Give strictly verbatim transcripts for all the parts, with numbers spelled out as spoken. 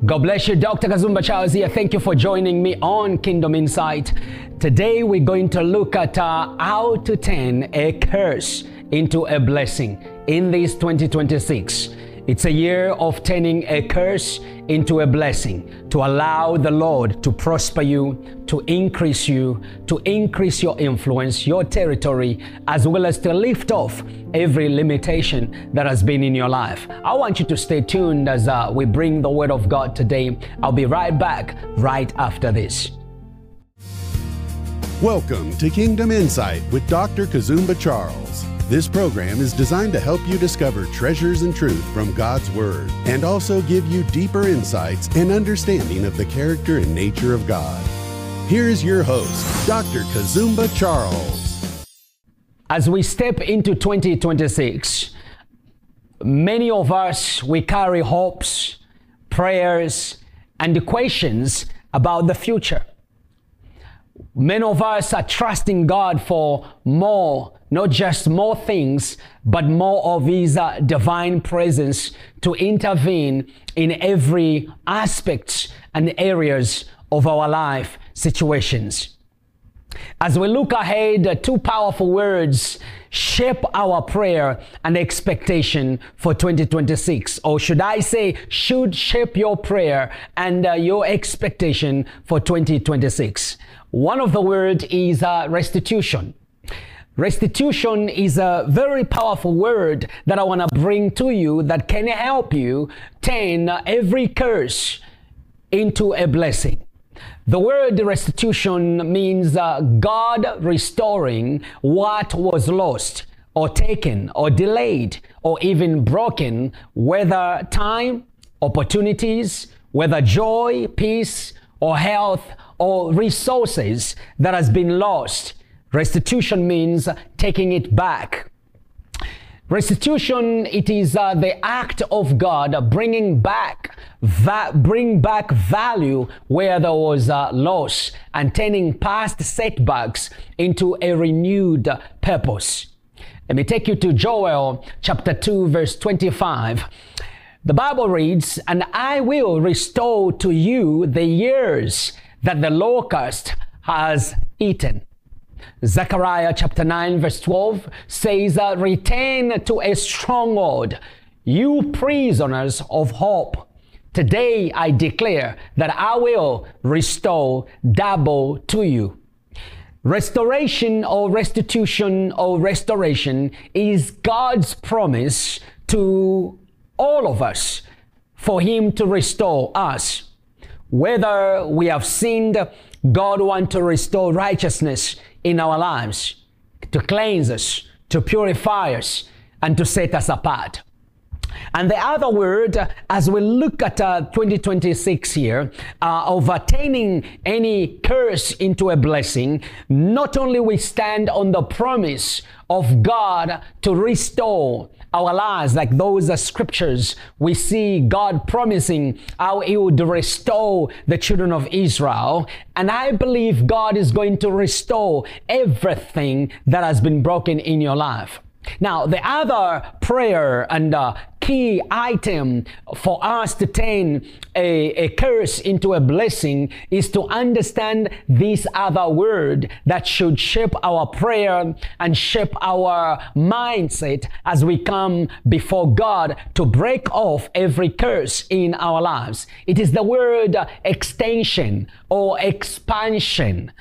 God bless you. Doctor Kazumba Charles here. Thank you for joining me on Kingdom Insight. Today we're going to look at uh, how to turn a curse into a blessing in this twenty twenty-six. It's a year of turning a curse into a blessing, to allow the Lord to prosper you, to increase you, to increase your influence, your territory, as well as to lift off every limitation that has been in your life. I want you to stay tuned as uh, we bring the Word of God today. I'll be right back right after this. Welcome to Kingdom Insight with Doctor Kazumba Charles. This program is designed to help you discover treasures and truth from God's Word and also give you deeper insights and understanding of the character and nature of God. Here is your host, Doctor Kazumba Charles. As we step into twenty twenty-six, many of us, we carry hopes, prayers, and questions about the future. Many of us are trusting God for more, not just more things, but more of His uh, divine presence to intervene in every aspect and areas of our life situations. As we look ahead, two powerful words shape our prayer and expectation for twenty twenty-six, or should I say, should shape your prayer and uh, your expectation for twenty twenty-six. One of the words is uh, restitution. Restitution is a very powerful word that I want to bring to you that can help you turn every curse into a blessing. The word restitution means uh, God restoring what was lost or taken or delayed or even broken, whether time, opportunities, whether joy, peace, or health, or resources that has been lost. Restitution means taking it back. Restitution, it is uh, the act of God bringing back, va- bring back value where there was uh, loss and turning past setbacks into a renewed purpose. Let me take you to Joel chapter two, verse twenty-five. The Bible reads, "And I will restore to you the years that the locust has eaten." Zechariah chapter nine verse twelve says, uh, "Return to a stronghold, you prisoners of hope. Today I declare that I will restore double to you." Restoration or restitution or restoration is God's promise to all of us for Him to restore us. Whether we have sinned, God wants to restore righteousness in our lives, to cleanse us, to purify us, and to set us apart. And the other word, as we look at uh, twenty twenty-six here, uh, of attaining any curse into a blessing, not only we stand on the promise of God to restore our lives, like those uh, scriptures, we see God promising how He would restore the children of Israel. And I believe God is going to restore everything that has been broken in your life. Now, the other prayer and uh, key item for us to turn a, a curse into a blessing is to understand this other word that should shape our prayer and shape our mindset as we come before God to break off every curse in our lives. It is the word extension or expansion.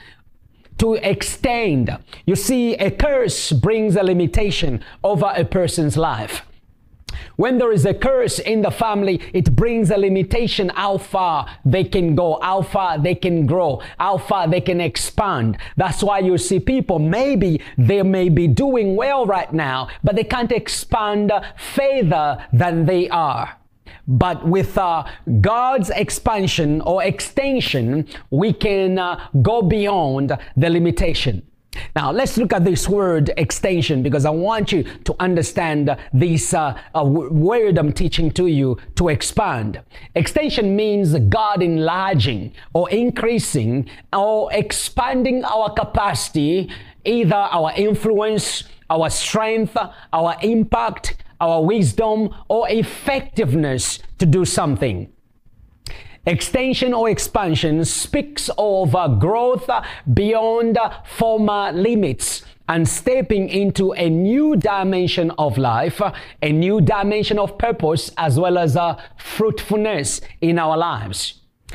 To extend. You see, a curse brings a limitation over a person's life. When there is a curse in the family, it brings a limitation how far they can go, how far they can grow, how far they can expand. That's why you see people, maybe they may be doing well right now, but they can't expand further than they are. But with uh, God's expansion or extension, we can uh, go beyond the limitation. Now, let's look at this word extension, because I want you to understand this uh, uh, word I'm teaching to you, to expand. Extension means God enlarging or increasing or expanding our capacity, either our influence, our strength, our impact, our wisdom, or effectiveness to do something. Extension or expansion speaks of uh, growth uh, beyond uh, former limits and stepping into a new dimension of life, uh, a new dimension of purpose, as well as uh, fruitfulness in our lives.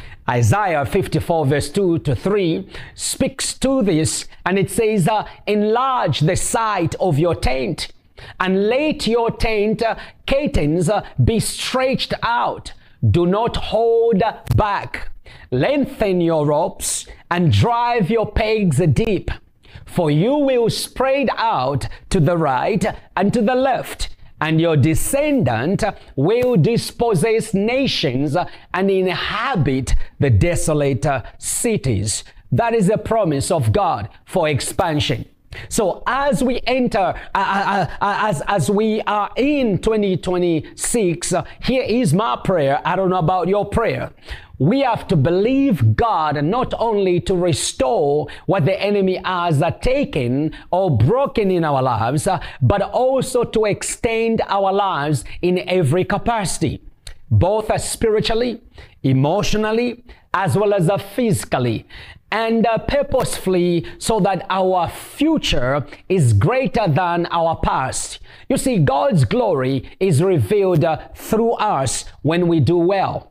Isaiah fifty-four verse two to three speaks to this, and it says, uh, enlarge the site of your tent, and let your tent uh, curtains uh, be stretched out. Do not hold back. Lengthen your ropes and drive your pegs deep, for you will spread out to the right and to the left, and your descendant will dispossess nations and inhabit the desolate cities. That is the promise of God for expansion. So as we enter, uh, uh, uh, as, as we are in twenty twenty-six, uh, here is my prayer. I don't know about your prayer. We have to believe God not only to restore what the enemy has uh, taken or broken in our lives, uh, but also to extend our lives in every capacity, both uh, spiritually, emotionally, as well as uh, physically, and uh, purposefully, so that our future is greater than our past. You see, God's glory is revealed uh, through us when we do well.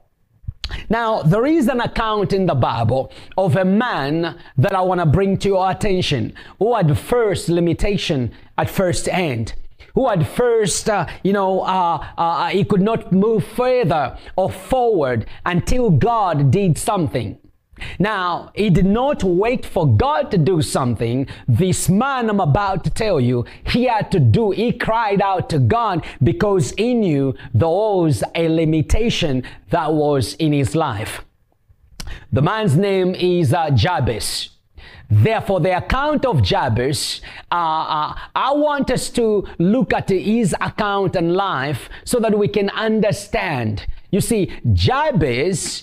Now, there is an account in the Bible of a man that I want to bring to your attention, who had first limitation at first hand, who at first, uh, you know, uh, uh, he could not move further or forward until God did something. Now, he did not wait for God to do something. This man I'm about to tell you, he had to do, he cried out to God because he knew there was a limitation that was in his life. The man's name is uh, Jabez. Therefore, the account of Jabez, uh, uh, I want us to look at his account and life so that we can understand. You see, Jabez,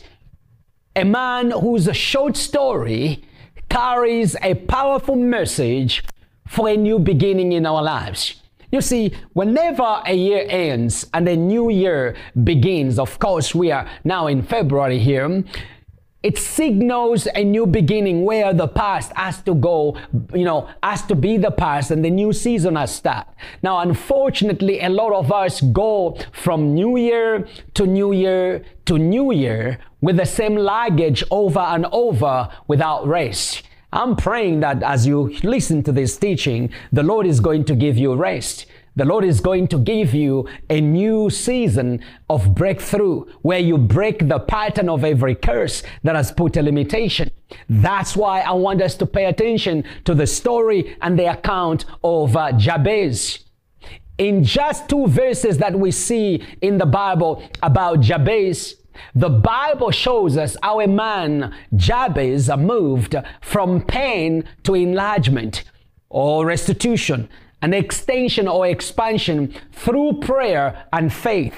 a man whose short story carries a powerful message for a new beginning in our lives. You see, whenever a year ends and a new year begins, of course, we are now in February here, it signals a new beginning where the past has to go, you know, has to be the past and the new season has started. Now, unfortunately, a lot of us go from new year to new year to new year with the same luggage over and over without rest. I'm praying that as you listen to this teaching, the Lord is going to give you rest. The Lord is going to give you a new season of breakthrough where you break the pattern of every curse that has put a limitation. That's why I want us to pay attention to the story and the account of uh, Jabez. In just two verses that we see in the Bible about Jabez, the Bible shows us how a man, Jabez, moved from pain to enlargement or restitution, an extension or expansion through prayer and faith.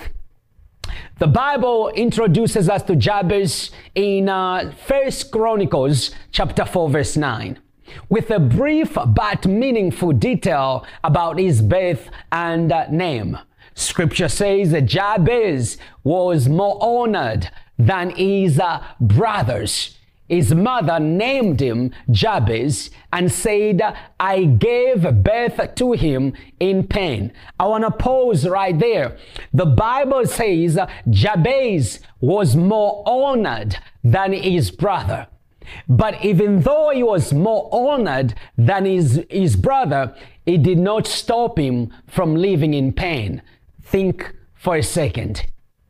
The Bible introduces us to Jabez in uh, First Chronicles chapter four verse nine with a brief but meaningful detail about his birth and uh, name. Scripture says that Jabez was more honored than his uh, brothers. His mother named him Jabez and said, I gave birth to him in pain. I want to pause right there. The Bible says Jabez was more honored than his brother. But even though he was more honored than his, his brother, it did not stop him from living in pain. Think for a second.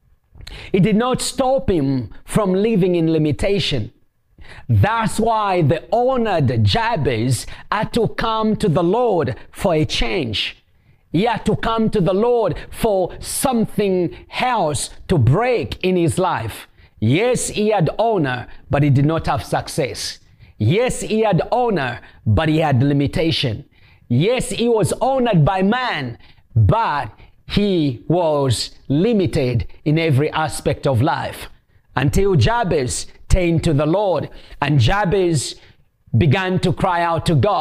It did not stop him from living in limitation. That's why the honored Jabez had to come to the Lord for a change. He had to come to the Lord for something else to break in his life. Yes, he had honor, but he did not have success. Yes, he had honor, but he had limitation. Yes, he was honored by man, but he was limited in every aspect of life. Until Jabez turned to the Lord, and Jabez began to cry out to God.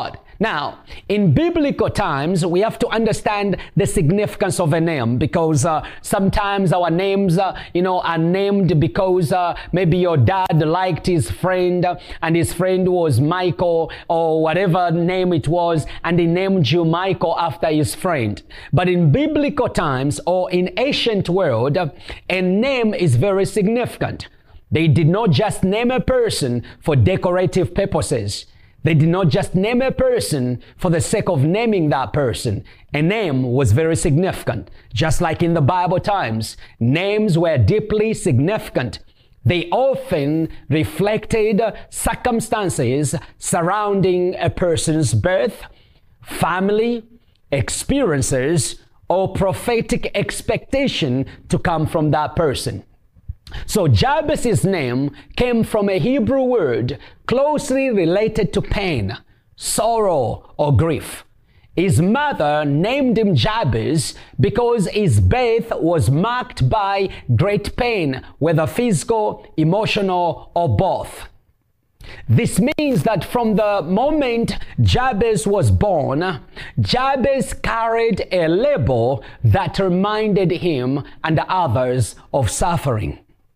Now, in biblical times, we have to understand the significance of a name, because uh, sometimes our names, uh, you know, are named because uh, maybe your dad liked his friend uh, and his friend was Michael or whatever name it was, and he named you Michael after his friend. But in biblical times or in ancient world, uh, a name is very significant. They did not just name a person for decorative purposes. They did not just name a person for the sake of naming that person. A name was very significant. Just like in the Bible times, names were deeply significant. They often reflected circumstances surrounding a person's birth, family, experiences, or prophetic expectation to come from that person. So Jabez's name came from a Hebrew word closely related to pain, sorrow, or grief. His mother named him Jabez because his birth was marked by great pain, whether physical, emotional, or both. This means that from the moment Jabez was born, Jabez carried a label that reminded him and others of suffering.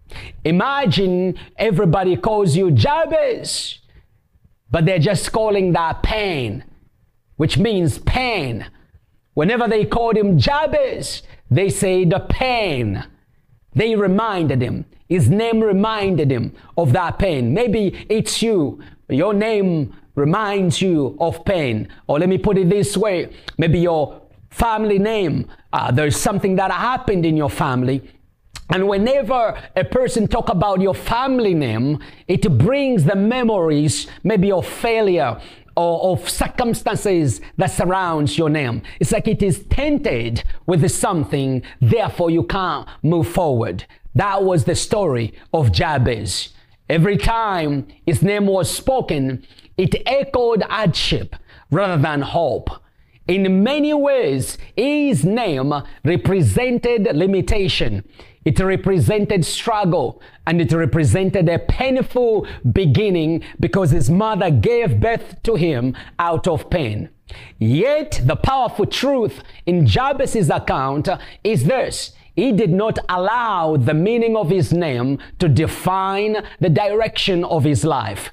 Imagine everybody calls you Jabez, but they're just calling that pain, which means pain. Whenever they called him Jabez, they say the pain. They reminded him. His name reminded him of that pain. Maybe it's you. Your name reminds you of pain. Or let me put it this way. Maybe your family name, uh, there's something that happened in your family. And whenever a person talk about your family name, it brings the memories maybe of failure or of circumstances that surrounds your name. It's like it is tainted with something, therefore you can't move forward. That was the story of Jabez. Every time his name was spoken, it echoed hardship rather than hope. In many ways, his name represented limitation. It represented struggle, and it represented a painful beginning because his mother gave birth to him out of pain. Yet, the powerful truth in Jabez's account is this: he did not allow the meaning of his name to define the direction of his life.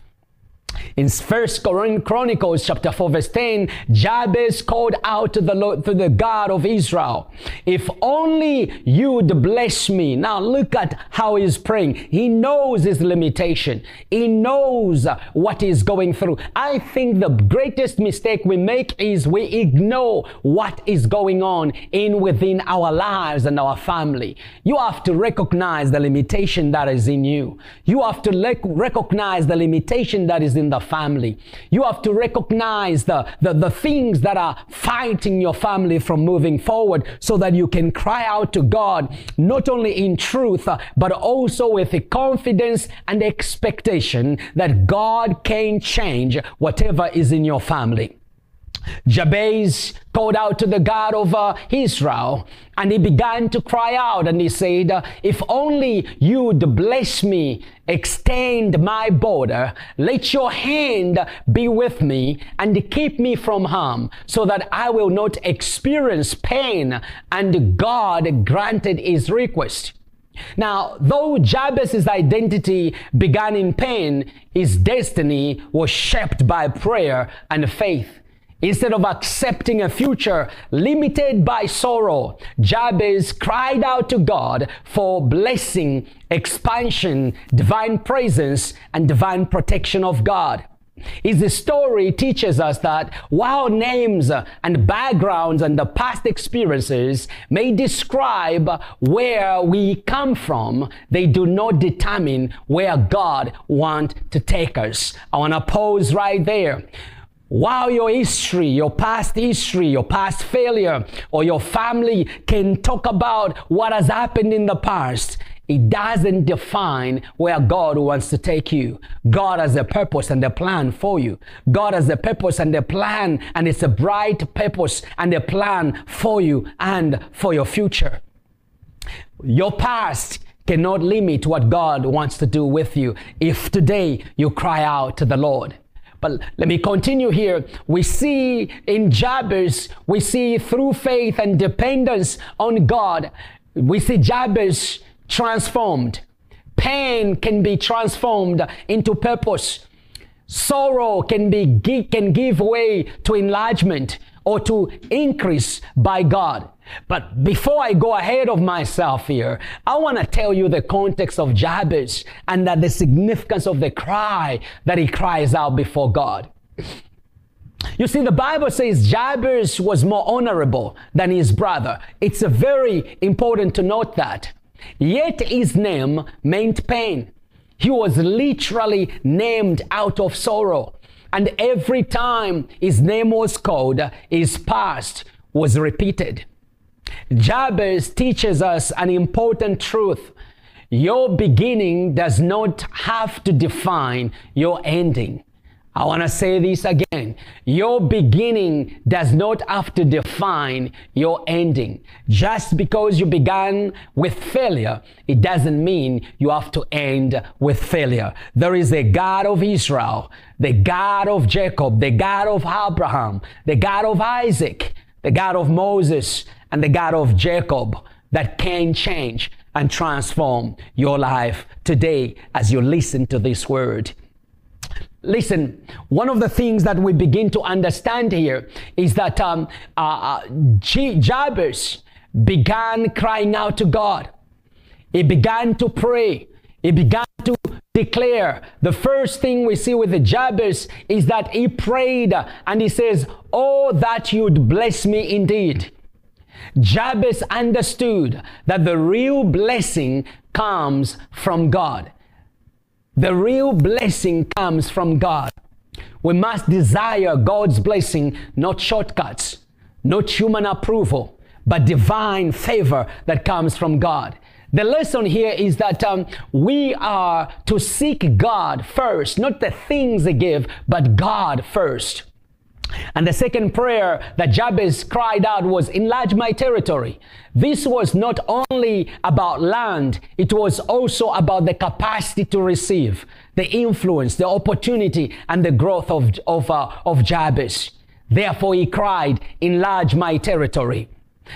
In First Chronicles chapter four verse ten, Jabez called out to the Lord, to the God of Israel, "If only you would bless me." Now look at how he's praying. He knows his limitation. He knows what he's going through. I think the greatest mistake we make is we ignore what is going on in within our lives and our family. You have to recognize the limitation that is in you. You have to le- recognize the limitation that is in the family. You have to recognize the, the, the things that are fighting your family from moving forward, so that you can cry out to God, not only in truth, uh, but also with a confidence and expectation that God can change whatever is in your family. Jabez called out to the God of uh, Israel, and he began to cry out, and he said, uh, "If only you would bless me, extend my border, let your hand be with me and keep me from harm, so that I will not experience pain." And God granted his request. Now, though Jabez's identity began in pain, his destiny was shaped by prayer and faith. Instead of accepting a future limited by sorrow, Jabez cried out to God for blessing, expansion, divine presence, and divine protection of God. His story teaches us that while names and backgrounds and the past experiences may describe where we come from, they do not determine where God wants to take us. I want to pause right there. While your history, your past history, your past failure, or your family can talk about what has happened in the past, it doesn't define where God wants to take you. God has a purpose and a plan for you. God has a purpose and a plan, and it's a bright purpose and a plan for you and for your future. Your past cannot limit what God wants to do with you if today you cry out to the Lord. But let me continue here. We see in Jabez, we see through faith and dependence on God, we see Jabez transformed. Pain can be transformed into purpose. Sorrow can be can give way to enlargement or to increase by God. But before I go ahead of myself here, I want to tell you the context of Jabez and that the significance of the cry that he cries out before God. You see, the Bible says Jabez was more honorable than his brother. It's a very important to note that. Yet his name meant pain. He was literally named out of sorrow. And every time his name was called, his past was repeated. Jabez teaches us an important truth. Your beginning does not have to define your ending. I want to say this again. Your beginning does not have to define your ending. Just because you began with failure, it doesn't mean you have to end with failure. There is a God of Israel, the God of Jacob, the God of Abraham, the God of Isaac, the God of Moses, and the God of Jacob that can change and transform your life today as you listen to this word. Listen, one of the things that we begin to understand here is that um, uh, Jabez began crying out to God. He began to pray. He began to declare. The first thing we see with the Jabez is that he prayed and he says, "Oh, that you'd bless me indeed." Jabez understood that the real blessing comes from God. The real blessing comes from God. We must desire God's blessing, not shortcuts, not human approval, but divine favor that comes from God. The lesson here is that um, we are to seek God first, not the things they give, but God first. And the second prayer that Jabez cried out was, "Enlarge my territory." This was not only about land, it was also about the capacity to receive, the influence, the opportunity, and the growth of, of, uh, of Jabez. Therefore he cried, "Enlarge my territory."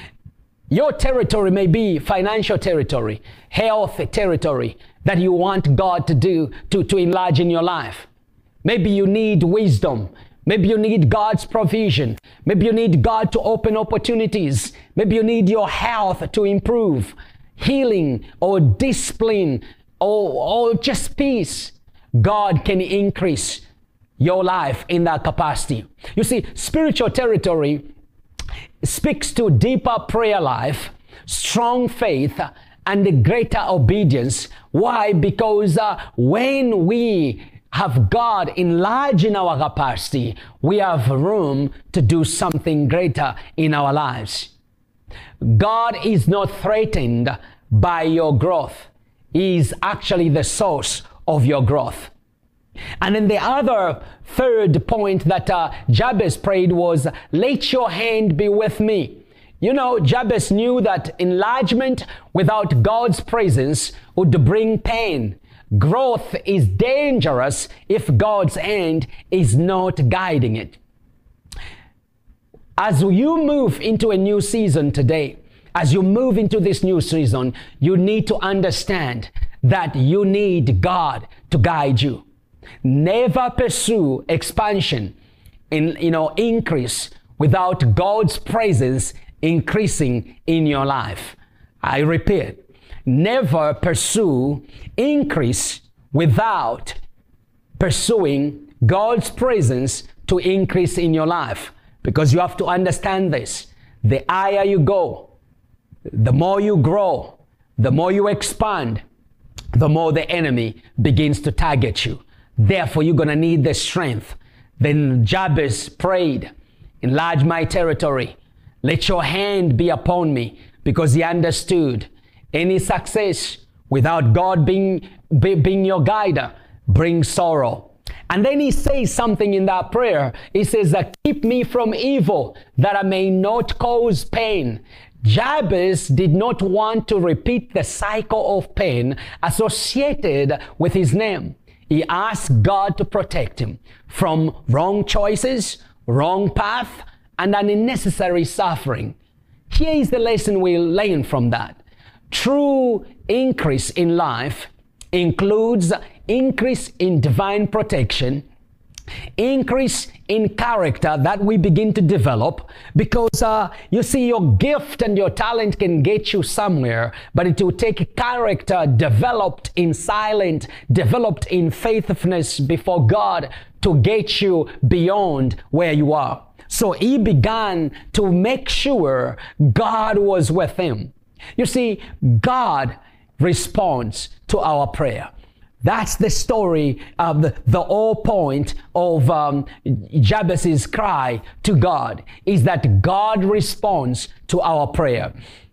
Your territory may be financial territory, health territory that you want God to do to, to enlarge in your life. Maybe you need wisdom. Maybe you need God's provision. Maybe you need God to open opportunities. Maybe you need your health to improve, healing or discipline or, or just peace. God can increase your life in that capacity. You see, spiritual territory speaks to deeper prayer life, strong faith, and greater obedience. Why? Because uh, when we have God enlarge in our capacity, we have room to do something greater in our lives. God is not threatened by your growth. He is actually the source of your growth. And then the other third point that uh, Jabez prayed was, "Let your hand be with me." You know, Jabez knew that enlargement without God's presence would bring pain. Growth is dangerous if God's hand is not guiding it. As you move into a new season today, as you move into this new season, you need to understand that you need God to guide you. Never pursue expansion, in, you know, increase without God's presence increasing in your life. I repeat, never pursue increase without pursuing God's presence to increase in your life. Because you have to understand this. The higher you go, the more you grow, the more you expand, the more the enemy begins to target you. Therefore, you're going to need the strength. Then Jabez prayed, "Enlarge my territory. Let your hand be upon me," because he understood any success without God being, be, being your guide brings sorrow. And then he says something in that prayer. He says, "Keep me from evil, that I may not cause pain." Jabez did not want to repeat the cycle of pain associated with his name. He asked God to protect him from wrong choices, wrong path, and unnecessary suffering. Here is the lesson we learn from that. True increase in life includes increase in divine protection, increase in character that we begin to develop, because uh, you see, your gift and your talent can get you somewhere, but it will take character developed in silence, developed in faithfulness before God to get you beyond where you are. So he began to make sure God was with him. You see, God responds to our prayer. That's the story of the, the whole point of um, Jabez's cry to God, is that God responds to our prayer.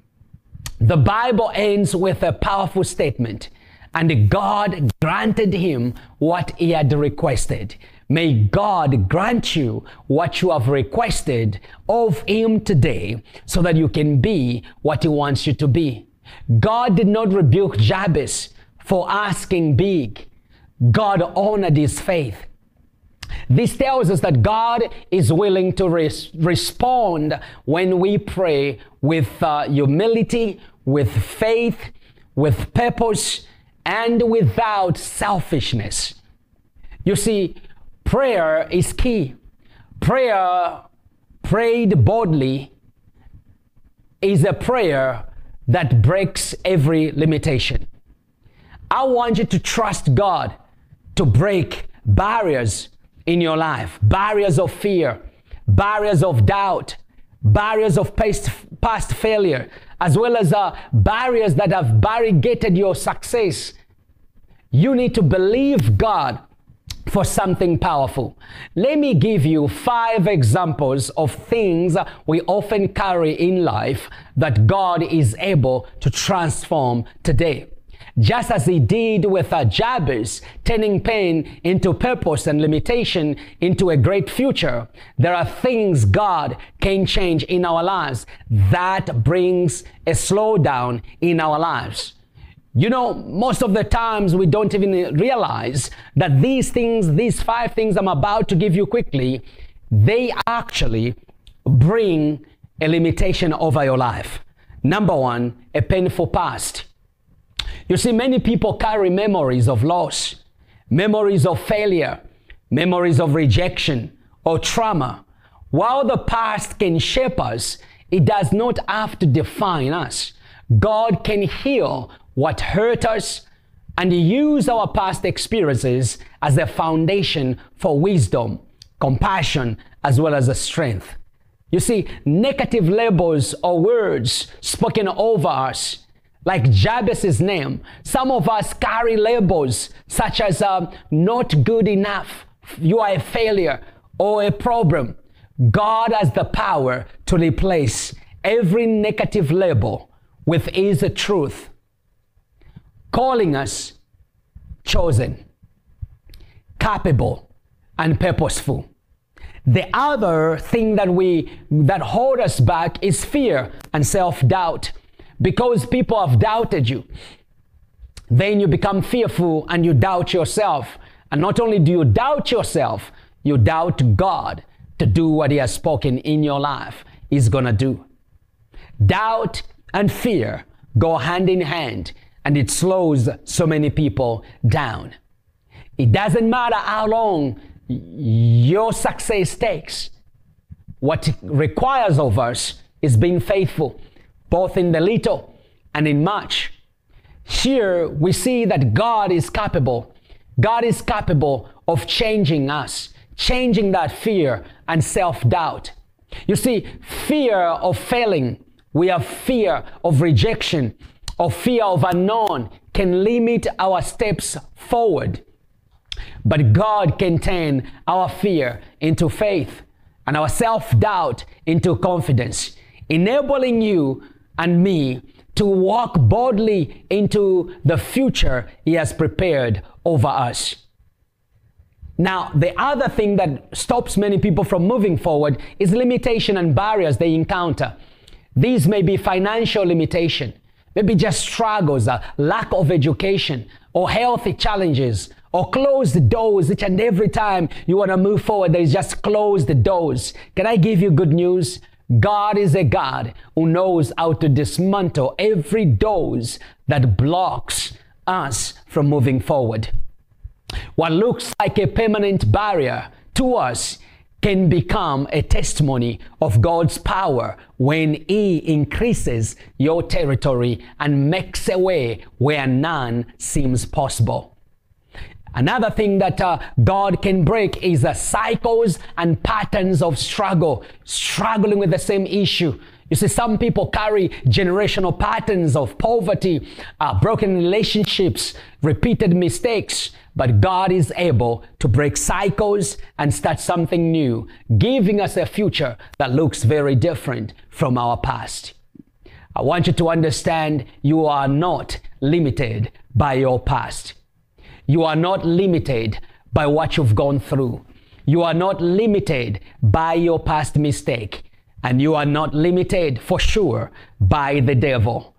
The Bible ends with a powerful statement, and God granted him what he had requested. May God grant you what you have requested of him today, so that you can be what he wants you to be. God did not rebuke Jabez for asking big. God honored his faith. This tells us that God is willing to res- respond when we pray with uh, humility, with faith, with purpose, and without selfishness. You see, prayer is key. Prayer prayed boldly is a prayer that breaks every limitation. I want you to trust God to break barriers in your life, barriers of fear, barriers of doubt, barriers of past, past failure, as well as uh, barriers that have barricaded your success. You need to believe God for something powerful. Let me give you five examples of things we often carry in life that God is able to transform today. Just as he did with uh, Jabez, turning pain into purpose and limitation into a great future, there are things God can change in our lives that brings a slowdown in our lives. You know, most of the times we don't even realize that these things, these five things I'm about to give you quickly, they actually bring a limitation over your life. Number one, a painful past. You see, many people carry memories of loss, memories of failure, memories of rejection or trauma. While the past can shape us, it does not have to define us. God can heal what hurt us and use our past experiences as a foundation for wisdom, compassion, as well as a strength. You see, negative labels or words spoken over us, like Jabez's name, some of us carry labels such as uh, not good enough, you are a failure, or a problem. God has the power to replace every negative label with his truth, calling us chosen, capable, and purposeful. The other thing that we that hold us back is fear and self-doubt. Because people have doubted you, then you become fearful and you doubt yourself. And not only do you doubt yourself, you doubt God to do what he has spoken in your life he's gonna do. Doubt and fear go hand in hand, and it slows so many people down. It doesn't matter how long your success takes. What it requires of us is being faithful, both in the little and in much. Here we see that God is capable. God is capable of changing us, changing that fear and self-doubt. You see, fear of failing, we have fear of rejection, or fear of unknown can limit our steps forward. But God can turn our fear into faith and our self-doubt into confidence, enabling you and me to walk boldly into the future he has prepared over us. Now, the other thing that stops many people from moving forward is limitation and barriers they encounter. These may be financial limitation, maybe just struggles, a lack of education, or healthy challenges, or closed doors each and every time you want to move forward. There is just closed doors. Can I give you good news? God is a God who knows how to dismantle every doors that blocks us from moving forward. What looks like a permanent barrier to us can become a testimony of God's power when He increases your territory and makes a way where none seems possible. Another thing that uh, God can break is the cycles and patterns of struggle, struggling with the same issue. You see, some people carry generational patterns of poverty, uh, broken relationships, repeated mistakes, but God is able to break cycles and start something new, giving us a future that looks very different from our past. I want you to understand you are not limited by your past. You are not limited by what you've gone through. You are not limited by your past mistake. And you are not limited, for sure, by the devil.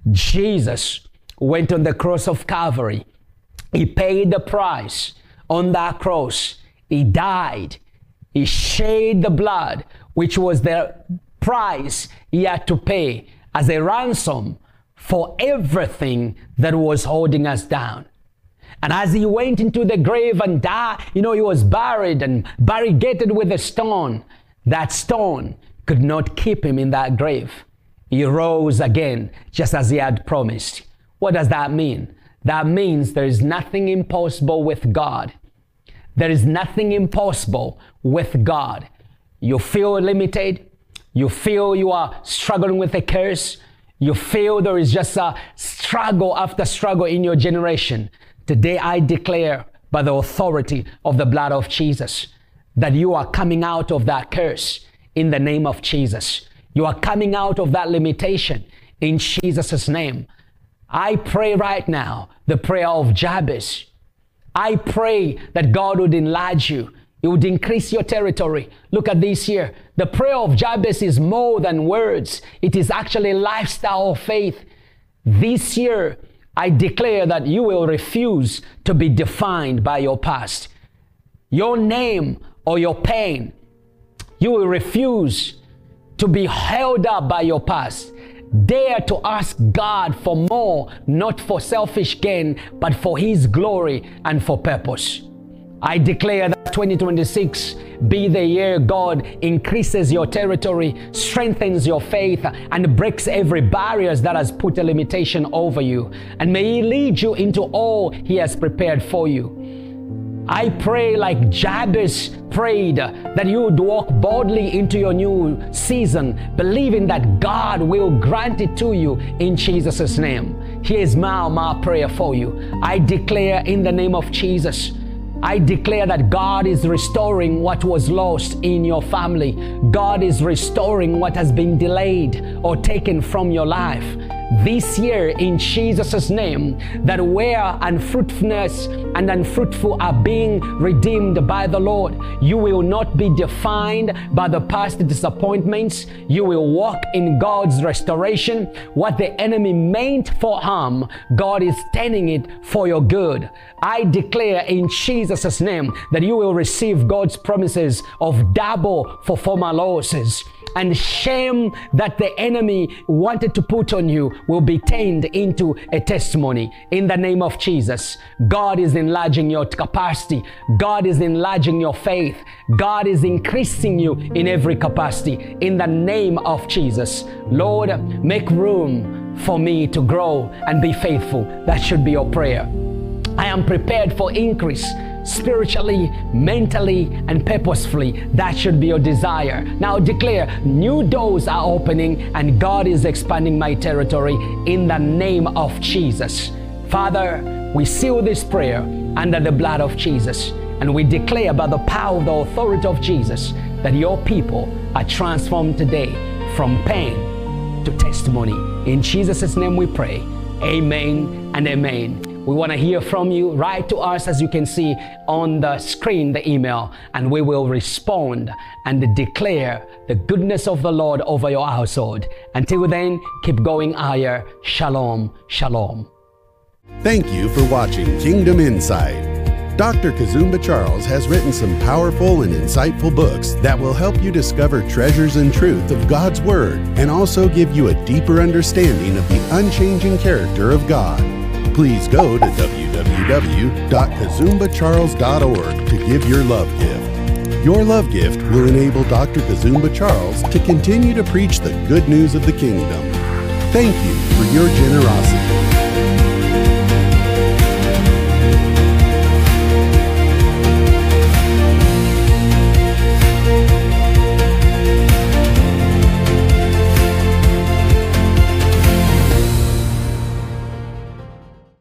Jesus went on the cross of Calvary. He paid the price on that cross. He died. He shed the blood, which was the price he had to pay as a ransom for everything that was holding us down. And as he went into the grave and died, you know, he was buried and barricaded with a stone. That stone could not keep him in that grave. He rose again, just as he had promised. What does that mean? That means there is nothing impossible with God. There is nothing impossible with God. You feel limited. You feel you are struggling with a curse. You feel there is just a struggle after struggle in your generation. Today I declare by the authority of the blood of Jesus that you are coming out of that curse in the name of Jesus. You are coming out of that limitation in Jesus' name. I pray right now the prayer of Jabez. I pray that God would enlarge you. He would increase your territory. Look at this here. The prayer of Jabez is more than words. It is actually a lifestyle of faith. This year, I declare that you will refuse to be defined by your past, your name, or your pain. You will refuse to be held up by your past. Dare to ask God for more, not for selfish gain, but for His glory and for purpose. I declare that twenty twenty-six be the year God increases your territory, strengthens your faith, and breaks every barrier that has put a limitation over you. And may He lead you into all He has prepared for you. I pray like Jabez prayed, that you would walk boldly into your new season, believing that God will grant it to you in Jesus' name. Here's my, my prayer for you. I declare in the name of Jesus, I declare that God is restoring what was lost in your family. God is restoring what has been delayed or taken from your life. This year, in Jesus' name, that where unfruitfulness and unfruitful are being redeemed by the Lord, you will not be defined by the past disappointments. You will walk in God's restoration. What the enemy meant for harm, God is turning it for your good. I declare in Jesus' name that you will receive God's promises of double for former losses. And shame that the enemy wanted to put on you will be turned into a testimony in the name of Jesus. God is enlarging your capacity. God is enlarging your faith. God is increasing you in every capacity in the name of Jesus. Lord, make room for me to grow and be faithful. That should be your prayer. I am prepared for increase. Spiritually, mentally, and purposefully. That should be your desire. Now declare, new doors are opening and God is expanding my territory in the name of Jesus. Father, we seal this prayer under the blood of Jesus, and we declare by the power of the authority of Jesus that your people are transformed today from pain to testimony. In Jesus' name we pray. Amen and amen. We want to hear from you. Write to us, as you can see on the screen, the email, and we will respond and declare the goodness of the Lord over your household. Until then, keep going higher. Shalom, shalom. Thank you for watching Kingdom Insight. Doctor Kazumba Charles has written some powerful and insightful books that will help you discover treasures and truth of God's Word and also give you a deeper understanding of the unchanging character of God. Please go to w w w dot kazumba charles dot org to give your love gift. Your love gift will enable Doctor Kazumba Charles to continue to preach the good news of the kingdom. Thank you for your generosity.